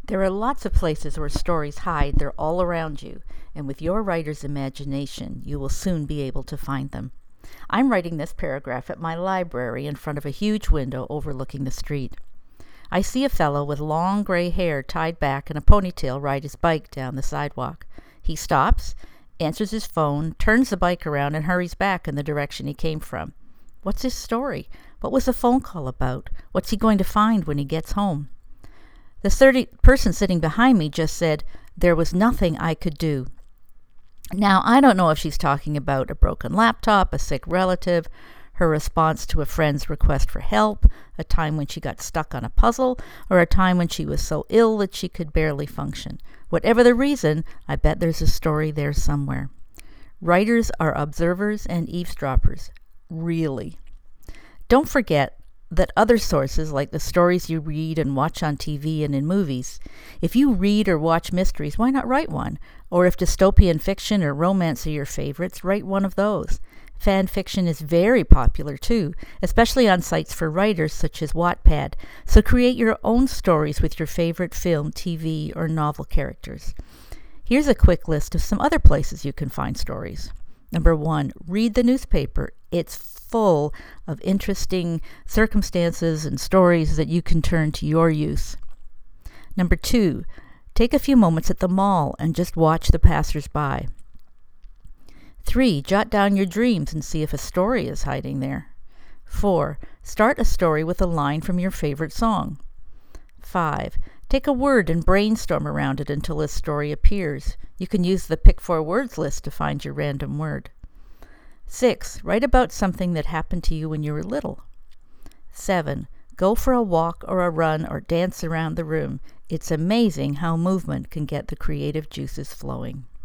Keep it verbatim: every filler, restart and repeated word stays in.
There are lots of places where stories hide. They're all around you, and with your writer's imagination, you will soon be able to find them. I'm writing this paragraph at my library in front of a huge window overlooking the street. I see a fellow with long gray hair tied back and a ponytail ride his bike down the sidewalk. He stops, answers his phone, turns the bike around, and hurries back in the direction he came from. What's his story? What was the phone call about? What's he going to find when he gets home? The thirty person sitting behind me just said, "There was nothing I could do." Now, I don't know if she's talking about a broken laptop, a sick relative, her response to a friend's request for help, a time when she got stuck on a puzzle, or a time when she was so ill that she could barely function. Whatever the reason, I bet there's a story there somewhere. Writers are observers and eavesdroppers. Really. Don't forget that other sources, like the stories you read and watch on T V and in movies, if you read or watch mysteries, why not write one? Or if dystopian fiction or romance are your favorites, write one of those. Fan fiction is very popular too, especially on sites for writers such as Wattpad, so create your own stories with your favorite film, T V, or novel characters. Here's a quick list of some other places you can find stories. Number one, read the newspaper. It's full of interesting circumstances and stories that you can turn to your use. Number two, take a few moments at the mall and just watch the passers-by. Three, jot down your dreams and see if a story is hiding there. Four, start a story with a line from your favorite song. Five, take a word and brainstorm around it until a story appears. You can use the Pick Four Words list to find your random word. Six, write about something that happened to you when you were little. Seven, go for a walk or a run or dance around the room. It's amazing how movement can get the creative juices flowing.